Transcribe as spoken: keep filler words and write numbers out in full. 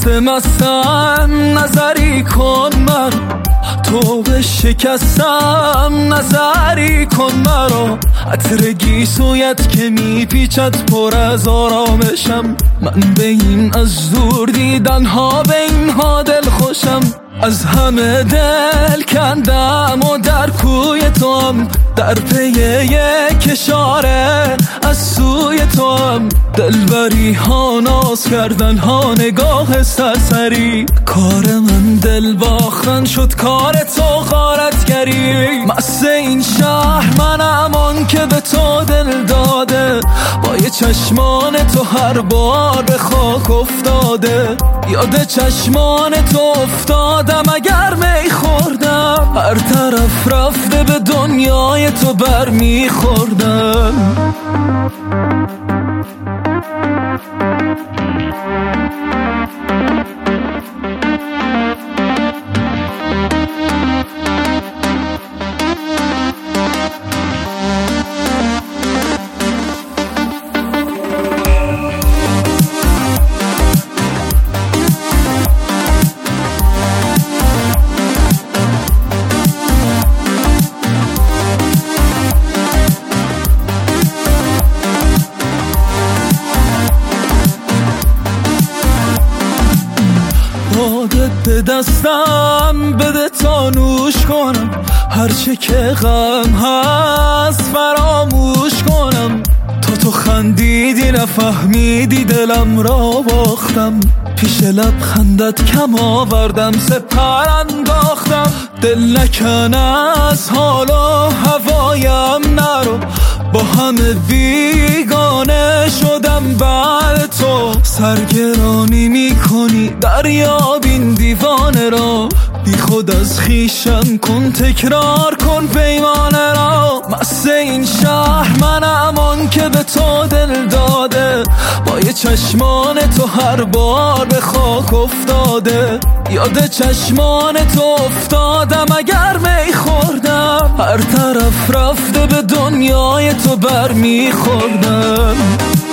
وقت مستم نظری کن من، تو به شکستم نظری کن مرا. عطر گیسویت که میپیچد پر از آرامشم، من به این از دور دیدن ها به اینها دل خوشم. از همه دل کندم و در کوی تو هم، در پی یک اشاره از سوی تو هم. دلبری ها ناز کردن ها نگاه سرسری، کار من دل باختن شد کار تو غارتگری. مست این شهر منم آن که به تو دل داده، با یه چشمان تو هر بار به خاک افتاده. یاد چشمان تو افتادم اگر می خوردم، هر طرف رفته به دنیای تو بر می خوردم. باده به دستم بده تا نوش کنم، هرچه که غم هست فراموش کنم. تا تو خندیدی نفهمیدی دلم را باختم، پیش لبخندت کم آوردم سپر انداختم. دل نکن از حال و هوایم نرو، با همه بیگانه شدم بعد تو. سرگرانی میکنی دریا بین دیوانه را، بی خود از خیشم کن تکرار کن پیمانه را. مست این شهر منم آن که به تو دل داده، با یه چشمان تو هر بار به خاک افتاده. یاد چشمان تو افتادم اگر می خوردم، هر طرف رفته به دنیای تو بر می خوردم.